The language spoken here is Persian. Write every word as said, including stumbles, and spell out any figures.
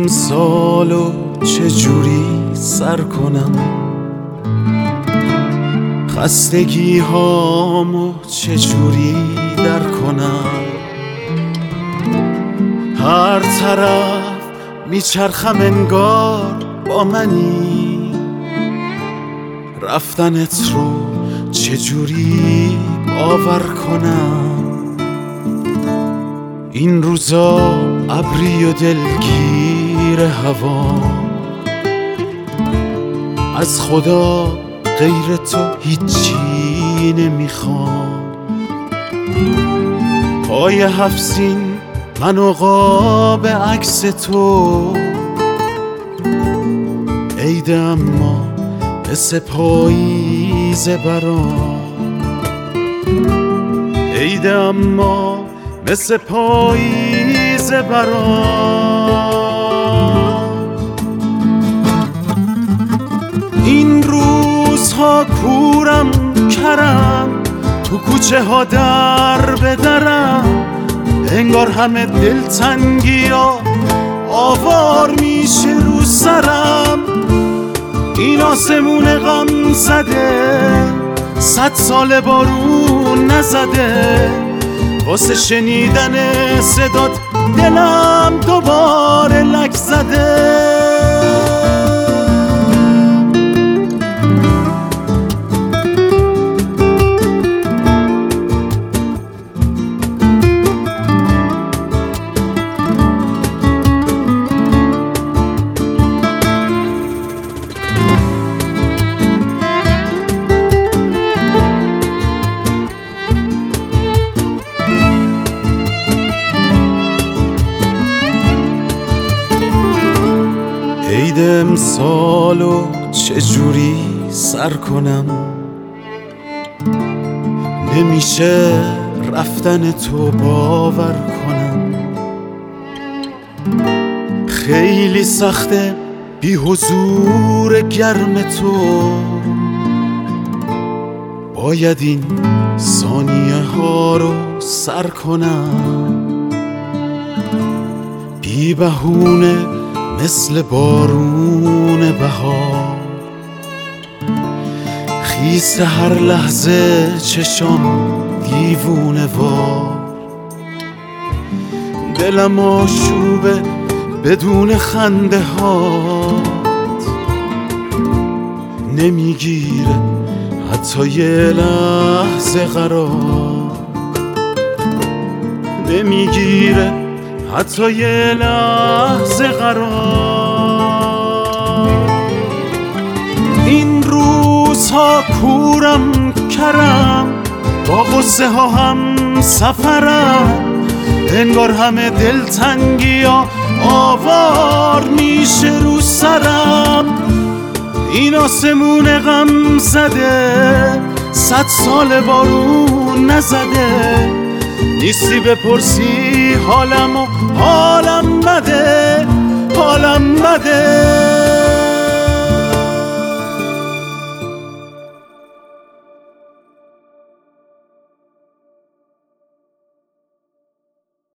امسالو چجوری سر کنم، خستگی هامو چجوری در کنم. هر طرف میچرخم انگار با منی، رفتنت رو چجوری باور کنم. این روزا ابری و دلگیر هوا، از خدا غیر تو هیچی نمیخوام. پای هفسین من و قاب عکس تو، عید اما مثل پاییز برام، عید اما مثل پاییز برام. این روزها کورم کرم، تو کوچه ها در بدرم، انگار همه دلتنگی ها آوار میشه رو سرم. این آسمون غم زده، صد سال بارون نزده، واسه شنیدن صدات دلم دوباره لک زده. عید امسالو چجوری سر کنم، نمیشه رفتن تو باور کنم. خیلی سخته بی حضور گرم تو، باید این ثانیه ها رو سر کنم. بی بهونه مثل بارون بهار، خیس هر لحظه چشام دیوونه وار. دلم آشوبه بدون خنده هات، نمیگیره حتی یه لحظه قرار، نمیگیره حتی یه لحظه قرار. این روزها کورم کرم، با غصه ها هم سفرم، انگار همه دلتنگی ها آوار میشه رو سرم. این آسمون غم زده، صد سال بارون نزده، نیستی بپرسی حالم و حالم بده، حالم بده.